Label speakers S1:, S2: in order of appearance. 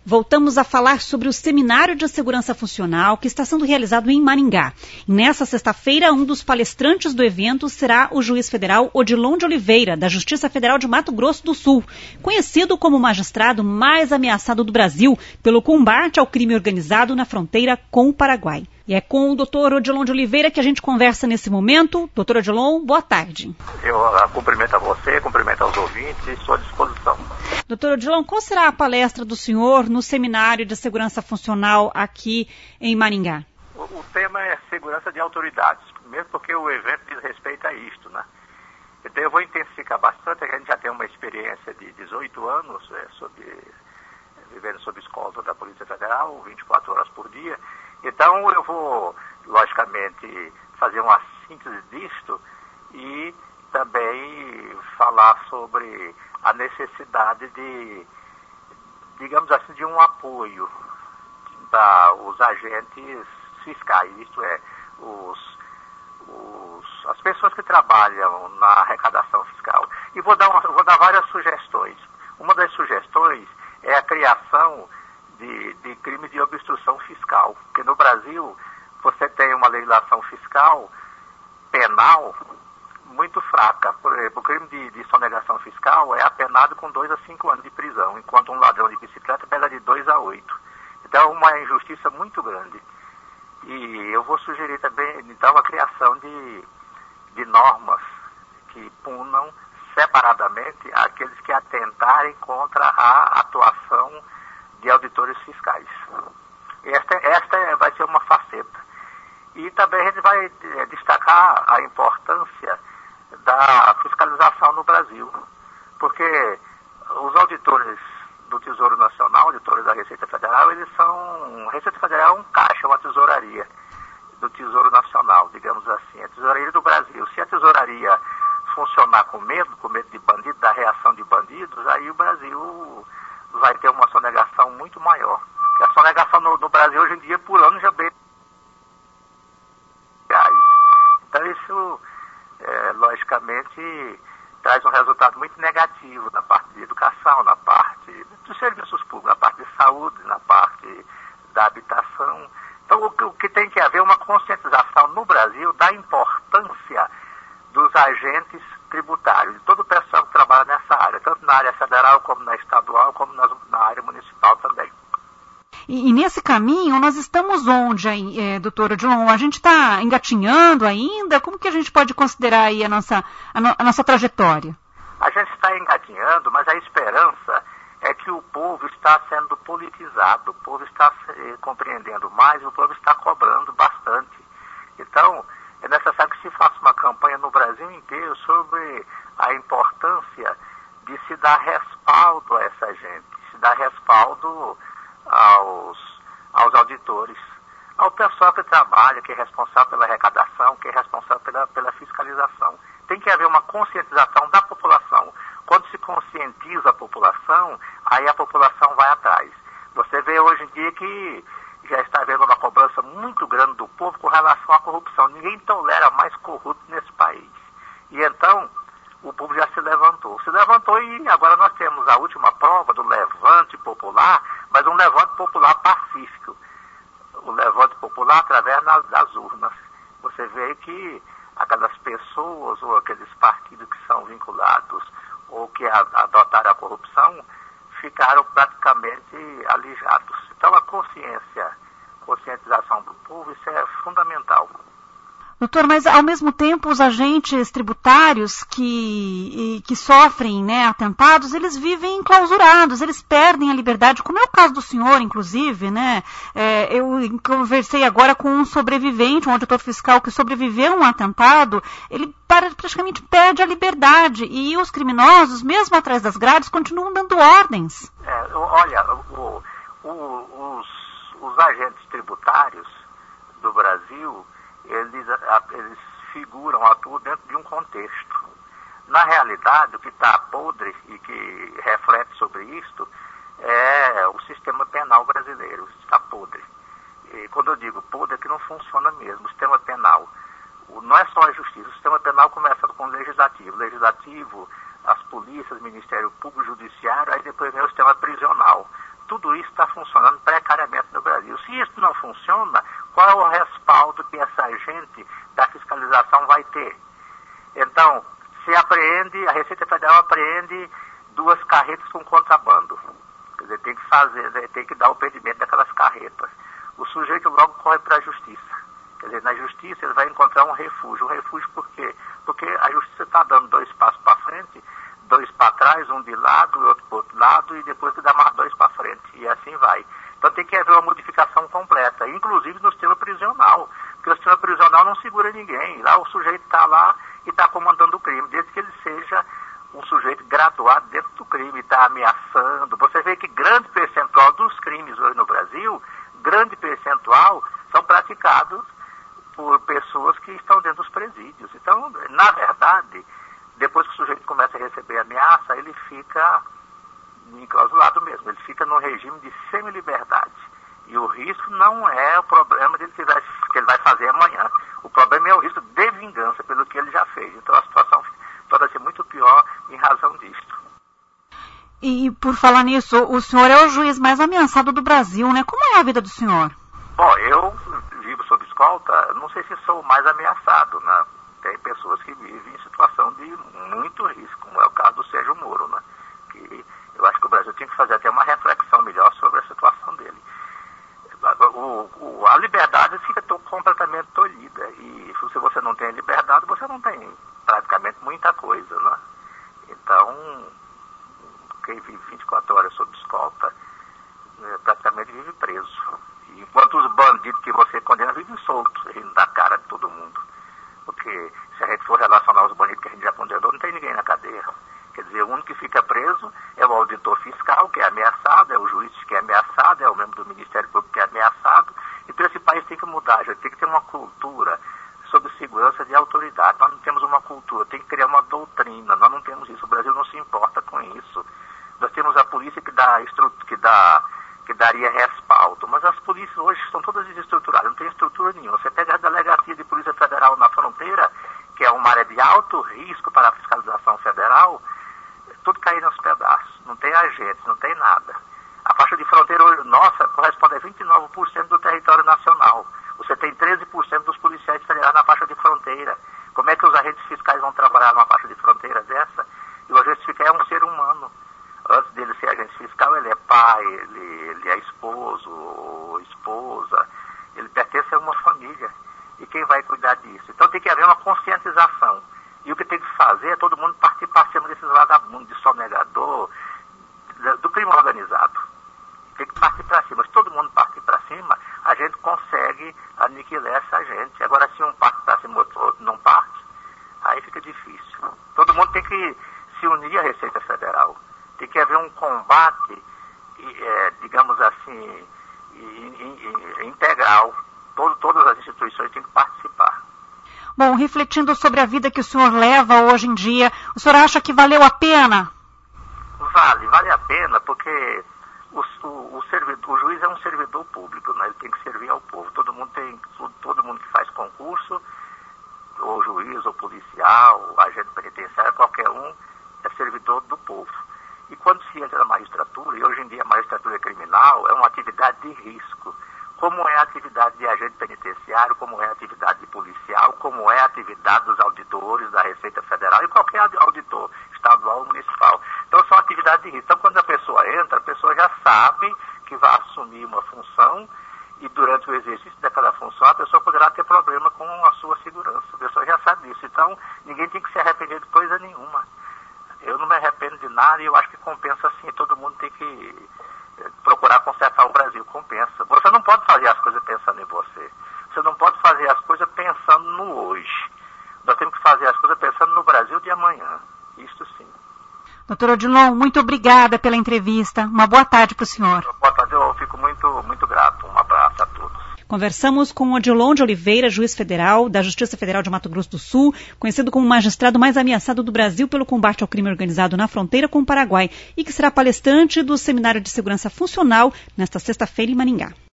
S1: Voltamos a falar sobre o Seminário de Segurança Funcional que está sendo realizado em Maringá. Nessa sexta-feira, um dos palestrantes do evento será o juiz federal Odilon de Oliveira, da Justiça Federal de Mato Grosso do Sul, conhecido como o magistrado mais ameaçado do Brasil pelo combate ao crime organizado na fronteira com o Paraguai. E é com o doutor Odilon de Oliveira que a gente conversa nesse momento. Doutor Odilon, boa tarde.
S2: Eu cumprimento a você, cumprimento aos ouvintes e estou à disposição.
S1: Doutor Odilon, qual será a palestra do senhor no Seminário de Segurança Funcional aqui em Maringá?
S2: O tema é segurança de autoridades, mesmo porque o evento diz respeito a isto, né? Então eu vou intensificar bastante, a gente já tem uma experiência de 18 anos vivendo sob escolta da Polícia Federal, 24 horas por dia. Então eu vou, logicamente, fazer uma síntese disto e também falar sobre a necessidade de, digamos assim, de um apoio os agentes fiscais, isto é, as pessoas que trabalham na arrecadação fiscal. E vou dar várias sugestões. Uma das sugestões é a criação de crimes de obstrução fiscal, porque no Brasil você tem uma legislação fiscal penal muito fraca. Por exemplo, o crime de sonegação fiscal é apenado com 2 a 5 anos de prisão, enquanto um ladrão de bicicleta pega de 2 a 8. Então é uma injustiça muito grande. E eu vou sugerir também, então, a criação de normas que punam separadamente aqueles que atentarem contra a atuação de auditores fiscais. Esta vai ser uma faceta. E também a gente vai destacar a importância da fiscalização no Brasil, porque os auditores do Tesouro Nacional, auditores da Receita Federal, a Receita Federal é um caixa, uma tesouraria do Tesouro Nacional, digamos assim, a tesouraria do Brasil. Se a tesouraria funcionar com medo de bandido, da reação de bandidos, aí o Brasil vai ter uma sonegação muito maior. E a sonegação no Brasil hoje em dia, por ano, já bem. Então isso, logicamente, traz um resultado muito negativo na parte de educação, na parte dos serviços públicos, na parte de saúde, na parte da habitação. Então o que tem que haver é uma conscientização no Brasil da importância dos agentes tributários, de todo o pessoal que trabalha nessa área, tanto na área federal, como na estadual, como na área municipal também.
S1: E nesse caminho, nós estamos onde, doutor Odilon? A gente está engatinhando ainda? Como que a gente pode considerar aí a nossa trajetória?
S2: A gente está engatinhando, mas a esperança é que o povo está sendo politizado, o povo está compreendendo mais, o povo está cobrando bastante. Então, é necessário que se faça uma campanha no Brasil inteiro sobre a importância de se dar respaldo a essa gente, se dar respaldo aos auditores, ao pessoal que trabalha, que é responsável pela arrecadação, que é responsável pela fiscalização. Tem que haver uma conscientização da população. Quando se conscientiza a população, aí a população vai atrás. Você vê hoje em dia que já está havendo uma cobrança muito grande do povo com relação à corrupção. Ninguém tolera mais corrupto nesse país. E então, o povo já se levantou. E agora nós temos a última prova do levante popular, mas um levante popular pacífico. O levante popular através das urnas. Você vê que aquelas pessoas ou aqueles partidos que são vinculados ou que adotaram a corrupção ficaram praticamente alijados. Então a conscientização do povo, isso é fundamental.
S1: Doutor, mas ao mesmo tempo os agentes tributários que sofrem, né, atentados, eles vivem enclausurados, eles perdem a liberdade, como é o caso do senhor, inclusive, né? Eu conversei agora com um sobrevivente, um auditor fiscal que sobreviveu a um atentado, ele praticamente perde a liberdade e os criminosos, mesmo atrás das grades, continuam dando ordens.
S2: Olha, os agentes tributários do Brasil, eles atuam dentro de um contexto. Na realidade, o que está podre e que reflete sobre isto é o sistema penal brasileiro, está podre. E quando eu digo podre, é que não funciona mesmo. O sistema penal não é só a justiça, o sistema penal começa com o legislativo, as polícias, Ministério Público, Judiciário, aí depois vem o sistema prisional. tudo isso está funcionando precariamente no Brasil. Se isso não funciona, qual é o respaldo que essa agente da fiscalização vai ter? Então, se apreende, a Receita Federal apreende 2 carretas com contrabando. Quer dizer, tem que dar o perdimento daquelas carretas. O sujeito logo corre para a justiça. Quer dizer, na justiça ele vai encontrar um refúgio. Um refúgio por quê? Porque a justiça está dando 2 passos para frente, 2 para trás, um de lado e outro para o outro lado, e depois dá mais 2 para frente. E assim vai. Então tem que haver uma modificação completa, inclusive no sistema prisional. Porque o sistema prisional não segura ninguém. Lá o sujeito está lá e está comandando o crime, desde que ele seja um sujeito graduado dentro do crime, está ameaçando. Você vê que grande percentual dos crimes hoje no Brasil, grande percentual, são praticados por pessoas que estão dentro dos presídios. Então, na verdade, depois que o sujeito começa a receber ameaça, ele fica enclausulado mesmo, ele fica num regime de semi-liberdade. E o risco não é o problema dele que ele vai fazer amanhã. O problema é o risco de vingança pelo que ele já fez. Então a situação pode ser muito pior em razão disto.
S1: E por falar nisso, o senhor é o juiz mais ameaçado do Brasil, né? Como é a vida do senhor?
S2: Bom, eu vivo sob escolta, não sei se sou o mais ameaçado, né? Tem pessoas que vivem em situação de muito risco, como é o caso do Sérgio Moro, né? Que eu acho que o Brasil tinha que fazer até uma reflexão melhor sobre a situação dele. A liberdade fica completamente tolhida, e se você não tem liberdade, você não tem praticamente muita coisa, né? Então, quem vive 24 horas sob escolta, praticamente vive preso. Enquanto os bandidos que você condena vivem soltos, rindo da cara de todo mundo. Porque se a gente for relacionar os bandidos que a gente já condenou, não tem ninguém na cadeia. Quer dizer, o único que fica preso é o auditor fiscal, que é ameaçado, é o juiz que é ameaçado, é o membro do Ministério Público que é ameaçado. Então esse país tem que mudar, a gente tem que ter uma cultura sobre segurança de autoridade. Nós não temos uma cultura, tem que criar uma doutrina, nós não temos isso, o Brasil não se importa com isso. Nós temos a polícia que daria respaldo, mas as polícias hoje estão todas desestruturadas, não tem estrutura nenhuma. Você pega a delegacia de Polícia Federal na fronteira, que é uma área de alto risco para a fiscalização federal, tudo caindo aos pedaços, não tem agentes, não tem nada. A faixa de fronteira hoje, nossa, corresponde a 29% do território nacional. Você tem 13% dos policiais federais na faixa de fronteira. Como é que os agentes fiscais vão trabalhar numa faixa de fronteira dessa? E o agente fiscal é um ser humano. Antes dele ser agente fiscal, ele é pai, ele é esposo ou esposa, ele pertence a uma família. E quem vai cuidar disso? Então tem que haver uma conscientização. E o que tem que fazer é todo mundo partir para cima desses vagabundos, de sonegador, do crime organizado. Tem que partir para cima. Se todo mundo partir para cima, a gente consegue aniquilar essa gente. Agora, se um parte para cima e outro não parte, aí fica difícil. Todo mundo tem que se unir à Receita Federal. Tem que haver um combate, digamos assim, integral. Todas as instituições têm que participar.
S1: Bom, refletindo sobre a vida que o senhor leva hoje em dia, o senhor acha que valeu a pena?
S2: Vale a pena, porque o juiz é um servidor público, né? Ele tem que servir ao povo. Todo mundo que faz concurso, ou juiz, ou policial, ou agente penitenciário, qualquer um é servidor do povo. E quando se entra na magistratura, e hoje em dia a magistratura criminal é uma atividade de risco, como é a atividade de agente penitenciário, como é a atividade de policial, como é a atividade dos auditores da Receita Federal e qualquer auditor estadual ou municipal. Então são atividades de risco. Então quando a pessoa entra, a pessoa já sabe que vai assumir uma função e durante o exercício daquela função a pessoa poderá ter problema com a sua segurança. A pessoa já sabe disso. Então ninguém tem que se arrepender de coisa nenhuma. Eu não me arrependo de nada e eu acho que compensa sim. Todo mundo tem que procurar consertar o Brasil, compensa. Você não pode fazer as coisas pensando em você. Você não pode fazer as coisas pensando no hoje. Nós temos que fazer as coisas pensando no Brasil de amanhã. Isso sim.
S1: Doutor Odilon, muito obrigada pela entrevista. Uma boa tarde para o senhor.
S2: Boa tarde, eu fico muito grato. Um abraço a todos.
S1: Conversamos com Odilon de Oliveira, juiz federal da Justiça Federal de Mato Grosso do Sul, conhecido como o magistrado mais ameaçado do Brasil pelo combate ao crime organizado na fronteira com o Paraguai, e que será palestrante do Seminário de Segurança Funcional nesta sexta-feira em Maringá.